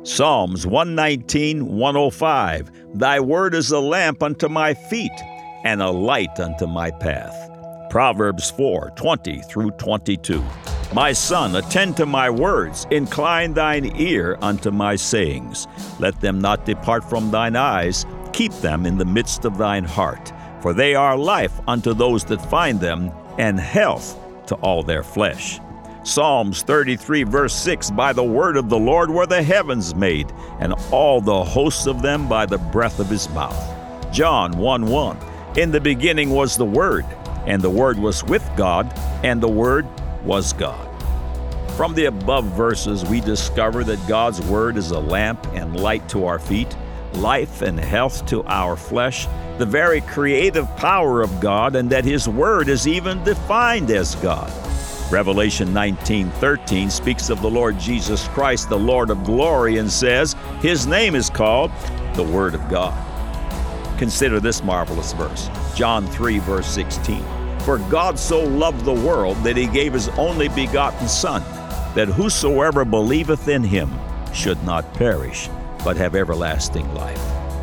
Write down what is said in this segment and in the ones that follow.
Psalms 119, 105. Thy word is a lamp unto my feet, and a light unto my path. Proverbs 4, 20 through 22. My son, attend to my words, incline thine ear unto my sayings. Let them not depart from thine eyes, keep them in the midst of thine heart. For they are life unto those that find them, and health to all their flesh. Psalms 33, verse 6, By the word of the Lord were the heavens made, and all the hosts of them by the breath of his mouth. John 1:1, In the beginning was the Word, and the Word was with God, and the Word was God. From the above verses, we discover that God's Word is a lamp and light to our feet, life and health to our flesh, the very creative power of God, and that His Word is even defined as God. Revelation 19:13 speaks of the Lord Jesus Christ, the Lord of glory, and says, His name is called the Word of God. Consider this marvelous verse, John 3, verse 16. For God so loved the world that He gave His only begotten Son, that whosoever believeth in Him should not perish, but have everlasting life.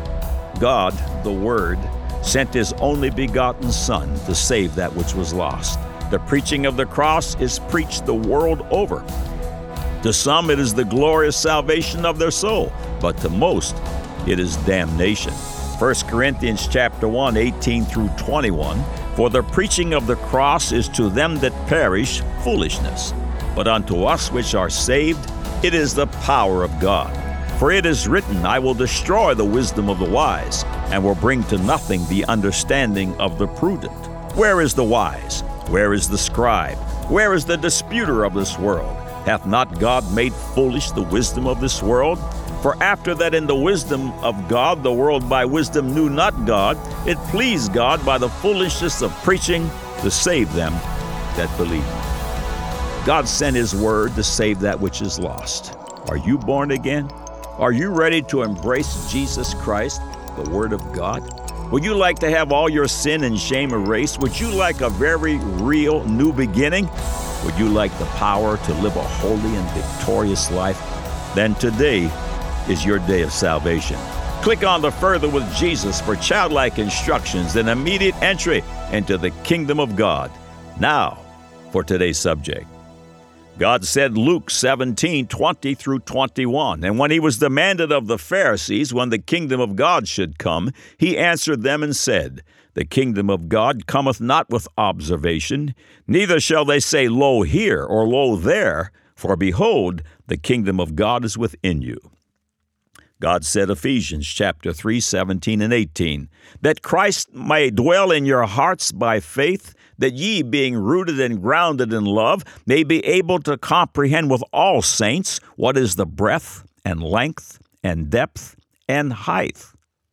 God, the Word, sent His only begotten Son to save that which was lost. The preaching of the cross is preached the world over. To some it is the glorious salvation of their soul, but to most it is damnation. 1 Corinthians chapter 1, 18 through 21, For the preaching of the cross is to them that perish foolishness, but unto us which are saved it is the power of God. For it is written, I will destroy the wisdom of the wise, and will bring to nothing the understanding of the prudent. Where is the wise? Where is the scribe? Where is the disputer of this world? Hath not God made foolish the wisdom of this world? For after that in the wisdom of God the world by wisdom knew not God, it pleased God by the foolishness of preaching to save them that believe. God sent His word to save that which is lost. Are you born again? Are you ready to embrace Jesus Christ, the Word of God? Would you like to have all your sin and shame erased? Would you like a very real new beginning? Would you like the power to live a holy and victorious life? Then today is your day of salvation. Click on the Further with Jesus for childlike instructions and immediate entry into the kingdom of God. Now, for today's subject. God said, Luke 17, 20 through 21, And when He was demanded of the Pharisees when the kingdom of God should come, He answered them and said, The kingdom of God cometh not with observation, neither shall they say, Lo here, or Lo there, for behold, the kingdom of God is within you. God said, Ephesians chapter 3, 17 and 18, That Christ may dwell in your hearts by faith, that ye, being rooted and grounded in love, may be able to comprehend with all saints what is the breadth and length and depth and height.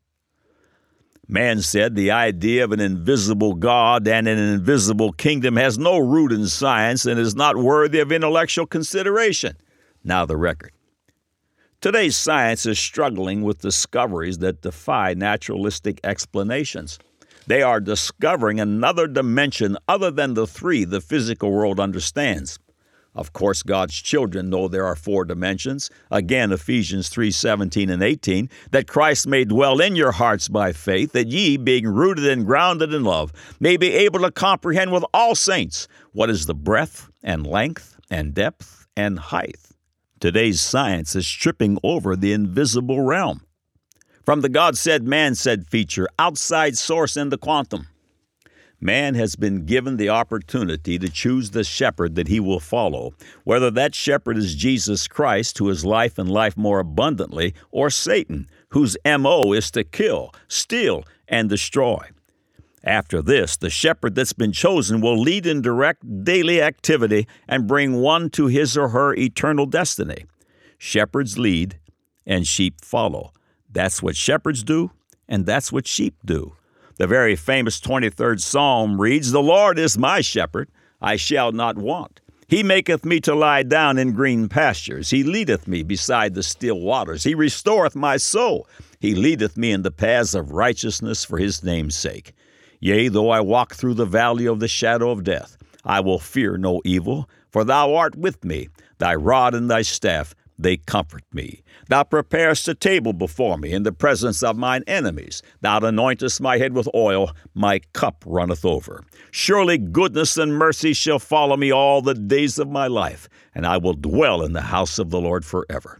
Man said the idea of an invisible God and an invisible kingdom has no root in science and is not worthy of intellectual consideration. Now the record. Today's science is struggling with discoveries that defy naturalistic explanations. They are discovering another dimension other than the three the physical world understands. Of course, God's children know there are four dimensions. Again, Ephesians 3, 17 and 18, that Christ may dwell in your hearts by faith, that ye, being rooted and grounded in love, may be able to comprehend with all saints what is the breadth and length and depth and height. Today's science is tripping over the invisible realm. From the God said, man said feature, outside source in the quantum, man has been given the opportunity to choose the shepherd that he will follow, whether that shepherd is Jesus Christ, who is life and life more abundantly, or Satan, whose M.O. is to kill, steal, and destroy. After this, the shepherd that's been chosen will lead in direct daily activity and bring one to his or her eternal destiny. Shepherds lead and sheep follow. That's what shepherds do, and that's what sheep do. The very famous 23rd Psalm reads, The Lord is my shepherd, I shall not want. He maketh me to lie down in green pastures. He leadeth me beside the still waters. He restoreth my soul. He leadeth me in the paths of righteousness for His name's sake. Yea, though I walk through the valley of the shadow of death, I will fear no evil, for Thou art with me. Thy rod and Thy staff, they comfort me. Thou preparest a table before me in the presence of mine enemies. Thou anointest my head with oil, my cup runneth over. Surely goodness and mercy shall follow me all the days of my life, and I will dwell in the house of the Lord forever.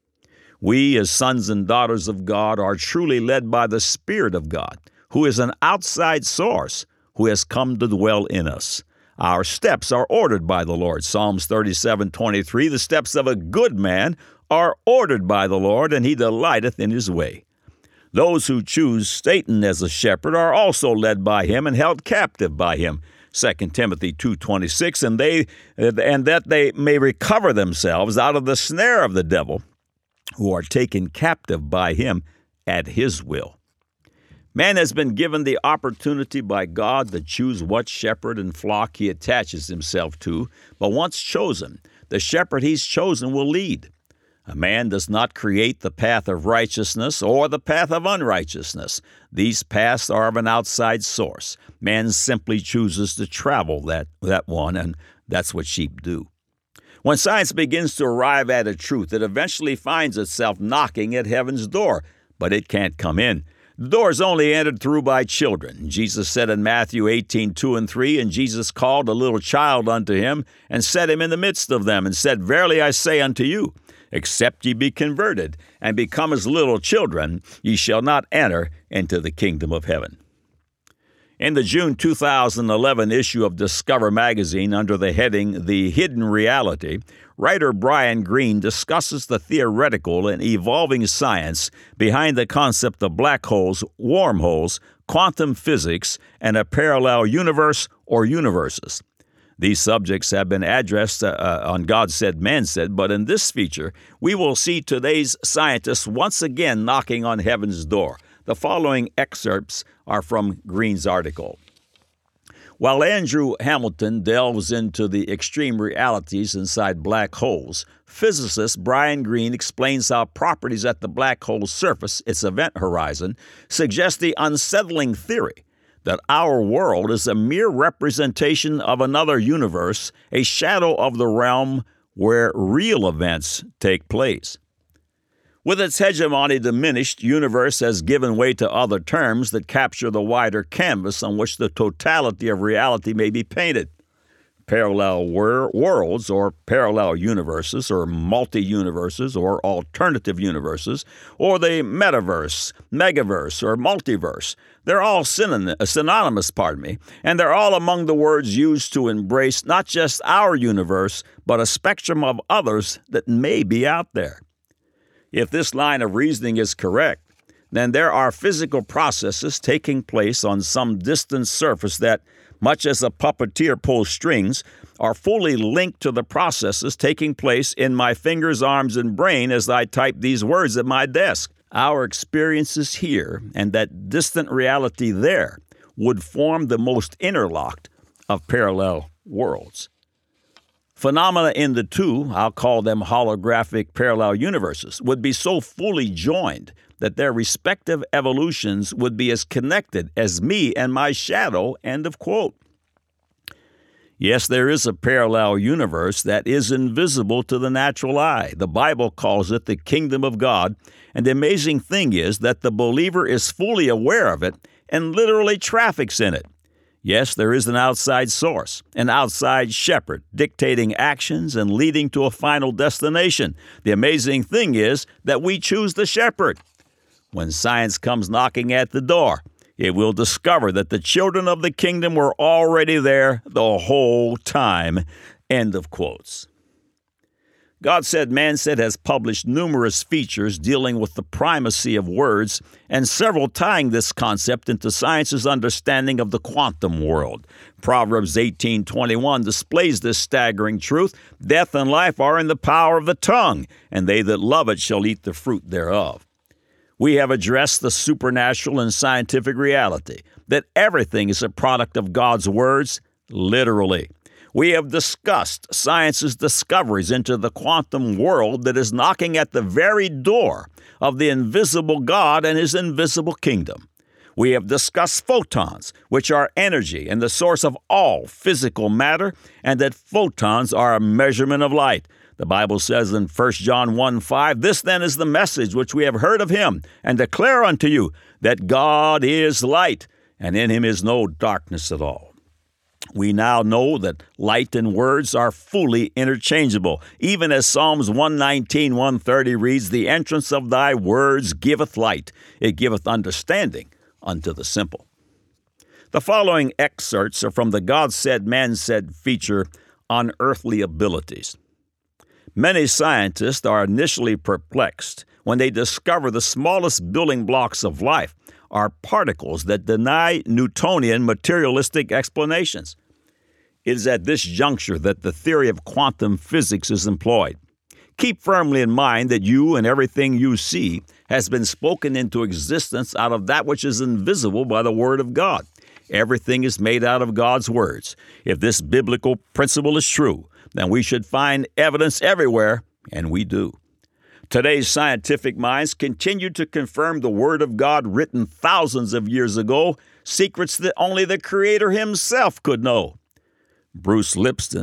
We, as sons and daughters of God, are truly led by the Spirit of God, who is an outside source, who has come to dwell in us. Our steps are ordered by the Lord. Psalms 37:23, the steps of a good man are ordered by the Lord, and he delighteth in his way. Those who choose Satan as a shepherd are also led by him and held captive by him. 2 Timothy 2:26, and that they may recover themselves out of the snare of the devil, who are taken captive by him at his will. Man has been given the opportunity by God to choose what shepherd and flock he attaches himself to, but once chosen, the shepherd he's chosen will lead. A man does not create the path of righteousness or the path of unrighteousness. These paths are of an outside source. Man simply chooses to travel that one, and that's what sheep do. When science begins to arrive at a truth, it eventually finds itself knocking at heaven's door, but it can't come in. The door is only entered through by children. Jesus said in Matthew 18:2-3, and Jesus called a little child unto him, and set him in the midst of them, and said, Verily I say unto you, except ye be converted, and become as little children, ye shall not enter into the kingdom of heaven. In the June 2011 issue of Discover magazine, under the heading The Hidden Reality, writer Brian Greene discusses the theoretical and evolving science behind the concept of black holes, wormholes, quantum physics, and a parallel universe or universes. These subjects have been addressed on God Said, Man Said, but in this feature, we will see today's scientists once again knocking on heaven's door. The following excerpts are from Greene's article. While Andrew Hamilton delves into the extreme realities inside black holes, physicist Brian Greene explains how properties at the black hole's surface, its event horizon, suggest the unsettling theory that our world is a mere representation of another universe, a shadow of the realm where real events take place. With its hegemony diminished, universe has given way to other terms that capture the wider canvas on which the totality of reality may be painted. Parallel worlds, or parallel universes, or multi-universes, or alternative universes, or the metaverse, megaverse, or multiverse. They're all synonymous, and they're all among the words used to embrace not just our universe, but a spectrum of others that may be out there. If this line of reasoning is correct, then there are physical processes taking place on some distant surface that, much as a puppeteer pulls strings, are fully linked to the processes taking place in my fingers, arms, and brain as I type these words at my desk. Our experiences here and that distant reality there would form the most interlocked of parallel worlds. Phenomena in the two, I'll call them holographic parallel universes, would be so fully joined that their respective evolutions would be as connected as me and my shadow, end of quote. Yes, there is a parallel universe that is invisible to the natural eye. The Bible calls it the kingdom of God, and the amazing thing is that the believer is fully aware of it and literally traffics in it. Yes, there is an outside source, an outside shepherd, dictating actions and leading to a final destination. The amazing thing is that we choose the shepherd. When science comes knocking at the door, it will discover that the children of the kingdom were already there the whole time. End of quotes. God Said, Man Said has published numerous features dealing with the primacy of words, and several tying this concept into science's understanding of the quantum world. Proverbs 18:21 displays this staggering truth. Death and life are in the power of the tongue, and they that love it shall eat the fruit thereof. We have addressed the supernatural and scientific reality, that everything is a product of God's words, literally. We have discussed science's discoveries into the quantum world that is knocking at the very door of the invisible God and his invisible kingdom. We have discussed photons, which are energy and the source of all physical matter, and that photons are a measurement of light. The Bible says in 1 John 1:5, "This then is the message which we have heard of him, and declare unto you, that God is light, and in him is no darkness at all." We now know that light and words are fully interchangeable. Even as Psalms 119, 130 reads, "The entrance of thy words giveth light. It giveth understanding unto the simple." The following excerpts are from the God Said, Man Said feature on earthly abilities. Many scientists are initially perplexed when they discover the smallest building blocks of life are particles that deny Newtonian materialistic explanations. It is at this juncture that the theory of quantum physics is employed. Keep firmly in mind that you and everything you see has been spoken into existence out of that which is invisible by the Word of God. Everything is made out of God's words. If this biblical principle is true, then we should find evidence everywhere, and we do. Today's scientific minds continue to confirm the Word of God written thousands of years ago, secrets that only the Creator himself could know. Bruce Lipton,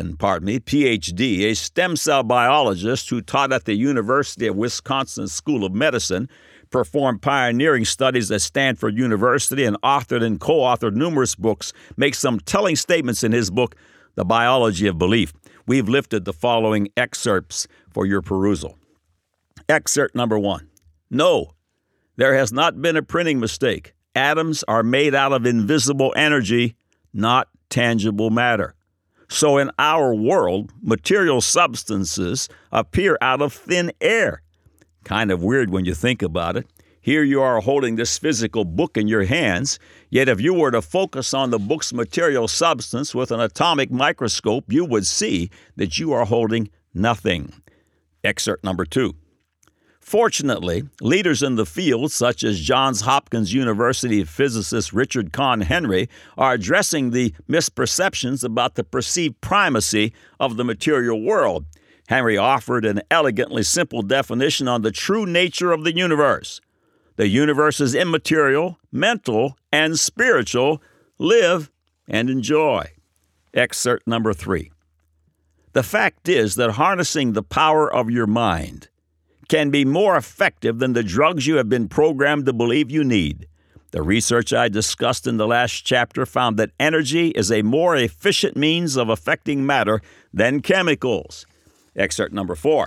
Ph.D., a stem cell biologist who taught at the University of Wisconsin School of Medicine, performed pioneering studies at Stanford University, and authored and co-authored numerous books, makes some telling statements in his book, The Biology of Belief. We've lifted the following excerpts for your perusal. Excerpt number 1. No, there has not been a printing mistake. Atoms are made out of invisible energy, not tangible matter. So in our world, material substances appear out of thin air. Kind of weird when you think about it. Here you are holding this physical book in your hands, yet if you were to focus on the book's material substance with an atomic microscope, you would see that you are holding nothing. Excerpt number 2. Fortunately, leaders in the field, such as Johns Hopkins University physicist Richard Conn Henry, are addressing the misperceptions about the perceived primacy of the material world. Henry offered an elegantly simple definition on the true nature of the universe. The universe is immaterial, mental, and spiritual. Live and enjoy. Excerpt number 3. The fact is that harnessing the power of your mind can be more effective than the drugs you have been programmed to believe you need. The research I discussed in the last chapter found that energy is a more efficient means of affecting matter than chemicals. Excerpt number 4.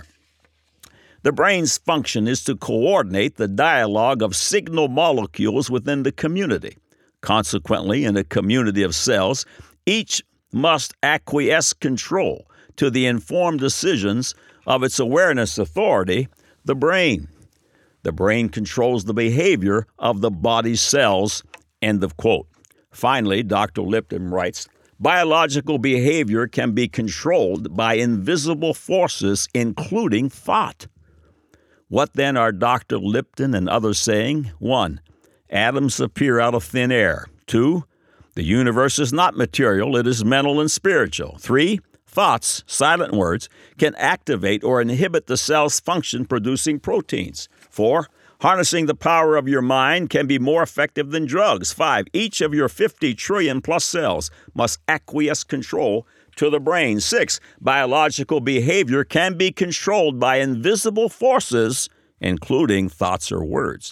The brain's function is to coordinate the dialogue of signal molecules within the community. Consequently, in a community of cells, each must acquiesce control to the informed decisions of its awareness authority, the brain. The brain controls the behavior of the body's cells, end of quote. Finally, Dr. Lipton writes, biological behavior can be controlled by invisible forces, including thought. What then are Dr. Lipton and others saying? 1. Atoms appear out of thin air. 2. The universe is not material, it is mental and spiritual. 3. Thoughts, silent words, can activate or inhibit the cell's function producing proteins. 4. Harnessing the power of your mind can be more effective than drugs. 5. Each of your 50 trillion plus cells must acquiesce control to the brain. 6. Biological behavior can be controlled by invisible forces, including thoughts or words.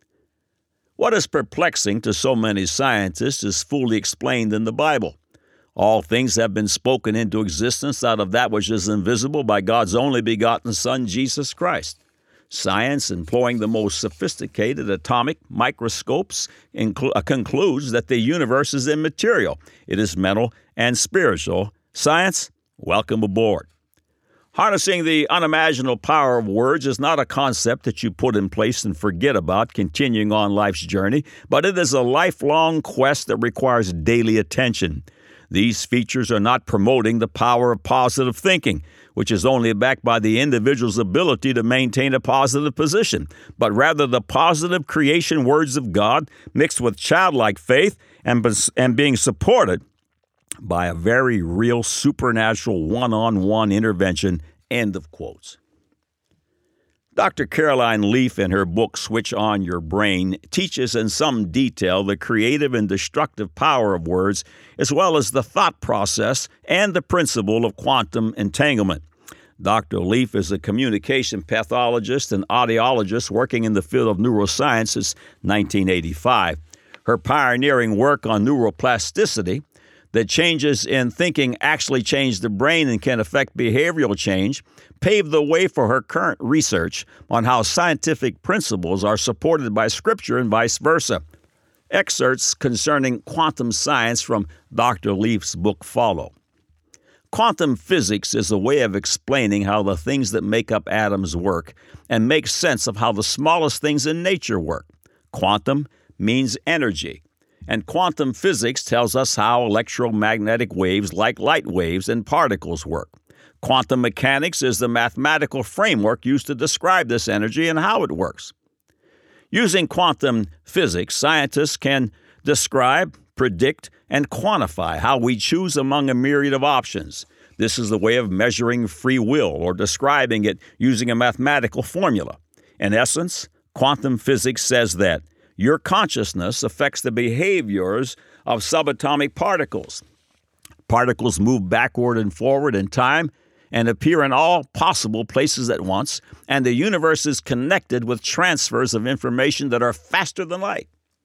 What is perplexing to so many scientists is fully explained in the Bible. All things have been spoken into existence out of that which is invisible by God's only begotten Son, Jesus Christ. Science, employing the most sophisticated atomic microscopes, concludes that the universe is immaterial. It is mental and spiritual. Science, welcome aboard. Harnessing the unimaginable power of words is not a concept that you put in place and forget about continuing on life's journey, but it is a lifelong quest that requires daily attention. These features are not promoting the power of positive thinking, which is only backed by the individual's ability to maintain a positive position, but rather the positive creation words of God mixed with childlike faith and being supported by a very real supernatural one-on-one intervention, end of quotes. Dr. Caroline Leaf, in her book, Switch On Your Brain, teaches in some detail the creative and destructive power of words, as well as the thought process and the principle of quantum entanglement. Dr. Leaf is a communication pathologist and audiologist working in the field of neuroscience since 1985. Her pioneering work on neuroplasticity, that changes in thinking actually change the brain and can affect behavioral change, paved the way for her current research on how scientific principles are supported by Scripture and vice versa. Excerpts concerning quantum science from Dr. Leaf's book follow. Quantum physics is a way of explaining how the things that make up atoms work and make sense of how the smallest things in nature work. Quantum means energy, and quantum physics tells us how electromagnetic waves like light waves and particles work. Quantum mechanics is the mathematical framework used to describe this energy and how it works. Using quantum physics, scientists can describe, predict, and quantify how we choose among a myriad of options. This is the way of measuring free will or describing it using a mathematical formula. In essence, quantum physics says that your consciousness affects the behaviors of subatomic particles. Particles move backward and forward in time and appear in all possible places at once, and the universe is connected with transfers of information that are faster than light.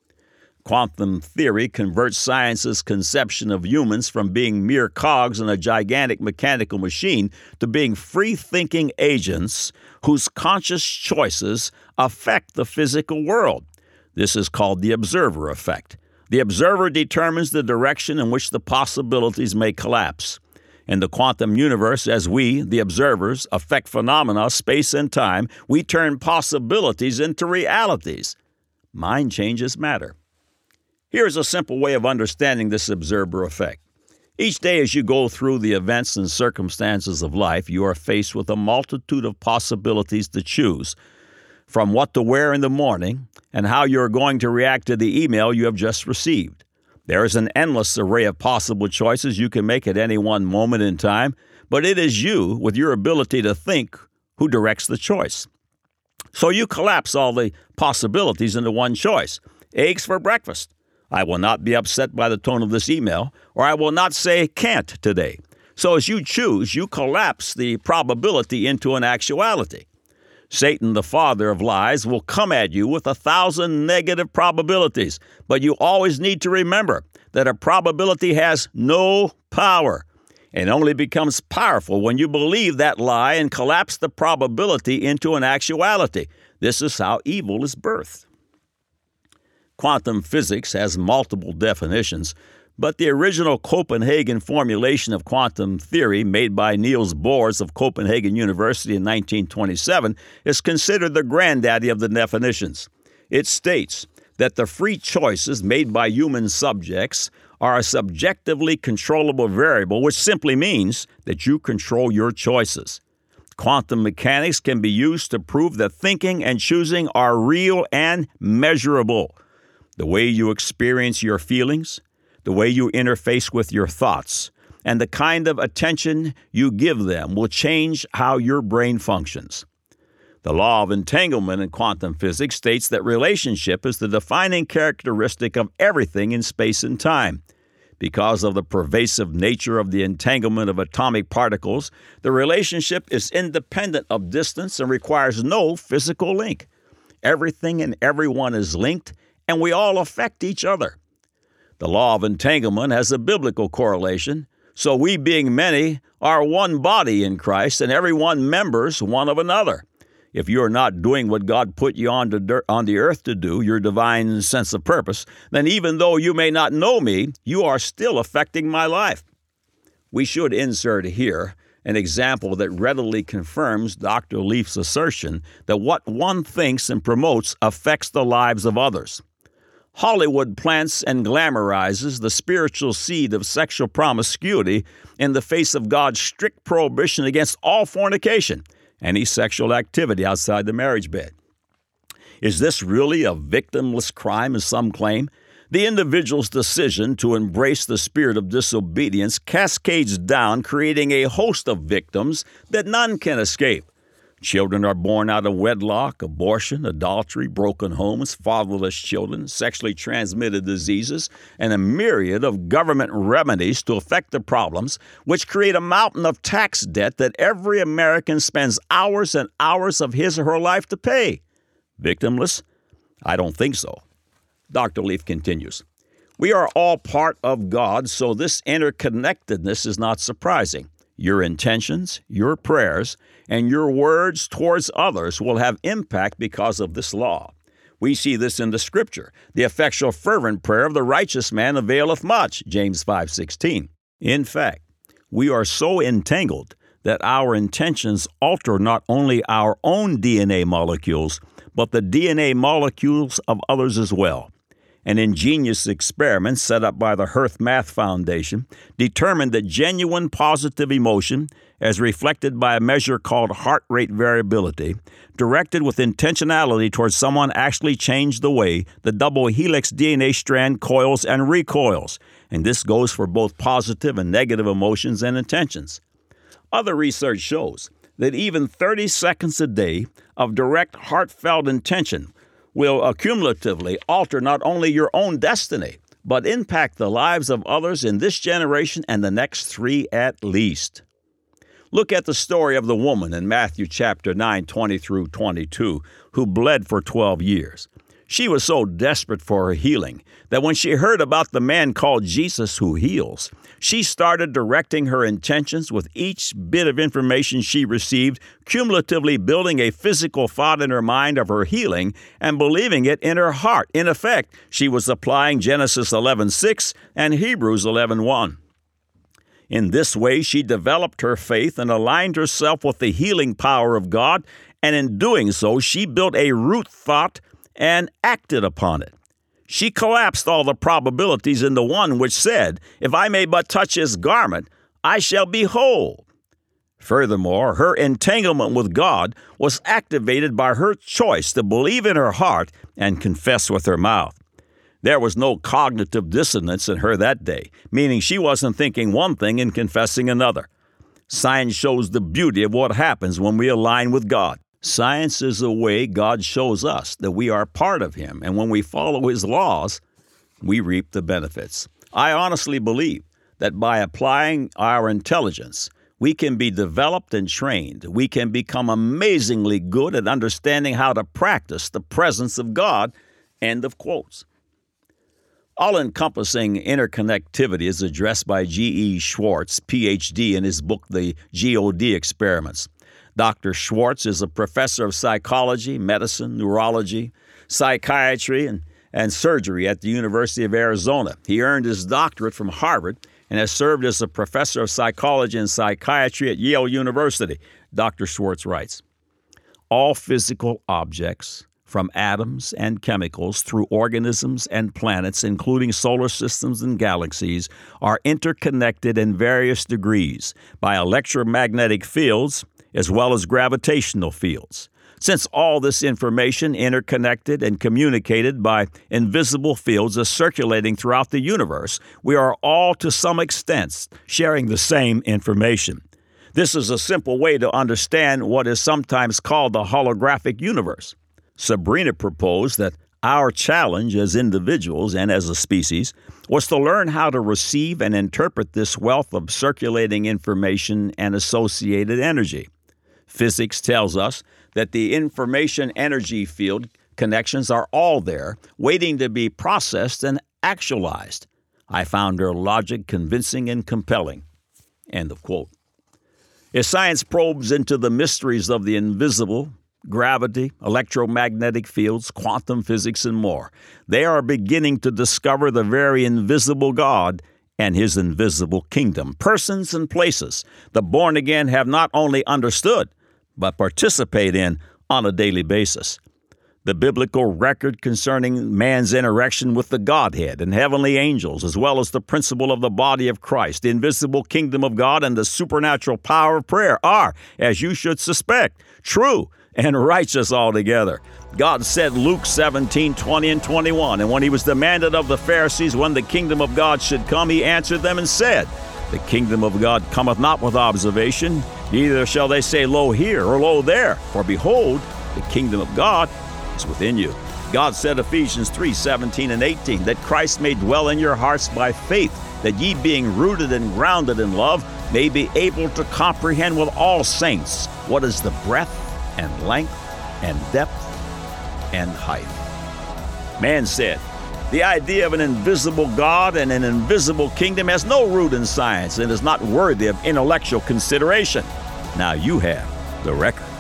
Quantum theory converts science's conception of humans from being mere cogs in a gigantic mechanical machine to being free-thinking agents whose conscious choices affect the physical world. This is called the observer effect. The observer determines the direction in which the possibilities may collapse. In the quantum universe, as we, the observers, affect phenomena, space and time, we turn possibilities into realities. Mind changes matter. Here's a simple way of understanding this observer effect. Each day as you go through the events and circumstances of life, you are faced with a multitude of possibilities to choose, from what to wear in the morning and how you are going to react to the email you have just received. There is an endless array of possible choices you can make at any one moment in time, but it is you, with your ability to think, who directs the choice. So you collapse all the possibilities into one choice. Eggs for breakfast. I will not be upset by the tone of this email, or I will not say can't today. So as you choose, you collapse the probability into an actuality. Satan, the father of lies, will come at you with 1,000 negative probabilities, but you always need to remember that a probability has no power and only becomes powerful when you believe that lie and collapse the probability into an actuality. This is how evil is birthed. Quantum physics has multiple definitions, but the original Copenhagen formulation of quantum theory made by Niels Bohr of Copenhagen University in 1927 is considered the granddaddy of the definitions. It states that the free choices made by human subjects are a subjectively controllable variable, which simply means that you control your choices. Quantum mechanics can be used to prove that thinking and choosing are real and measurable. The way you experience your feelings, the way you interface with your thoughts, and the kind of attention you give them will change how your brain functions. The law of entanglement in quantum physics states that relationship is the defining characteristic of everything in space and time. Because of the pervasive nature of the entanglement of atomic particles, the relationship is independent of distance and requires no physical link. Everything and everyone is linked, and we all affect each other. The law of entanglement has a biblical correlation, so we being many are one body in Christ and everyone members one of another. If you are not doing what God put you on the earth to do, your divine sense of purpose, then even though you may not know me, you are still affecting my life. We should insert here an example that readily confirms Dr. Leaf's assertion that what one thinks and promotes affects the lives of others. Hollywood plants and glamorizes the spiritual seed of sexual promiscuity in the face of God's strict prohibition against all fornication, any sexual activity outside the marriage bed. Is this really a victimless crime, as some claim? The individual's decision to embrace the spirit of disobedience cascades down, creating a host of victims that none can escape. Children are born out of wedlock, abortion, adultery, broken homes, fatherless children, sexually transmitted diseases, and a myriad of government remedies to affect the problems, which create a mountain of tax debt that every American spends hours and hours of his or her life to pay. Victimless? I don't think so. Dr. Leaf continues, we are all part of God, so this interconnectedness is not surprising. Your intentions, your prayers, and your words towards others will have impact because of this law. We see this in the Scripture. The effectual fervent prayer of the righteous man availeth much, James 5:16. In fact, we are so entangled that our intentions alter not only our own DNA molecules, but the DNA molecules of others as well. An ingenious experiment set up by the Hearth Math Foundation determined that genuine positive emotion, as reflected by a measure called heart rate variability, directed with intentionality towards someone actually changed the way the double helix DNA strand coils and recoils, and this goes for both positive and negative emotions and intentions. Other research shows that even 30 seconds a day of direct heartfelt intention will cumulatively alter not only your own destiny, but impact the lives of others in this generation and the next 3 at least. Look at the story of the woman in Matthew chapter 9, 20 through 22, who bled for 12 years. She was so desperate for her healing that when she heard about the man called Jesus who heals, she started directing her intentions with each bit of information she received, cumulatively building a physical thought in her mind of her healing and believing it in her heart. In effect, she was applying Genesis 11:6 and Hebrews 11:1. In this way, she developed her faith and aligned herself with the healing power of God, and in doing so, she built a root thought and acted upon it. She collapsed all the probabilities into one which said, if I may but touch his garment, I shall be whole. Furthermore, her entanglement with God was activated by her choice to believe in her heart and confess with her mouth. There was no cognitive dissonance in her that day, meaning she wasn't thinking one thing and confessing another. Science shows the beauty of what happens when we align with God. Science is a way God shows us that we are part of Him, and when we follow His laws, we reap the benefits. I honestly believe that by applying our intelligence, we can be developed and trained. We can become amazingly good at understanding how to practice the presence of God. End of quotes. All-encompassing interconnectivity is addressed by G.E. Schwartz, Ph.D., in his book, The G.O.D. Experiments. Dr. Schwartz is a professor of psychology, medicine, neurology, psychiatry, and surgery at the University of Arizona. He earned his doctorate from Harvard and has served as a professor of psychology and psychiatry at Yale University. Dr. Schwartz writes, all physical objects, from atoms and chemicals through organisms and planets, including solar systems and galaxies, are interconnected in various degrees by electromagnetic fields as well as gravitational fields. Since all this information interconnected and communicated by invisible fields is circulating throughout the universe, we are all to some extent sharing the same information. This is a simple way to understand what is sometimes called the holographic universe. Sabrina proposed that our challenge as individuals and as a species was to learn how to receive and interpret this wealth of circulating information and associated energy. Physics tells us that the information energy field connections are all there, waiting to be processed and actualized. I found her logic convincing and compelling. End of quote. As science probes into the mysteries of the invisible, gravity, electromagnetic fields, quantum physics, and more, they are beginning to discover the very invisible God and His invisible kingdom. Persons and places the born again have not only understood, but participate in on a daily basis. The biblical record concerning man's interaction with the Godhead and heavenly angels, as well as the principle of the body of Christ, the invisible kingdom of God, and the supernatural power of prayer are, as you should suspect, true and righteous altogether. God said, Luke 17, 20 and 21, and when He was demanded of the Pharisees when the kingdom of God should come, He answered them and said, The kingdom of God cometh not with observation, neither shall they say, Lo here, or Lo there. For behold, the kingdom of God is within you. God said, Ephesians 3:17 and 18, that Christ may dwell in your hearts by faith, that ye being rooted and grounded in love, may be able to comprehend with all saints what is the breadth and length and depth and height. Man said, the idea of an invisible God and an invisible kingdom has no root in science and is not worthy of intellectual consideration. Now you have the record.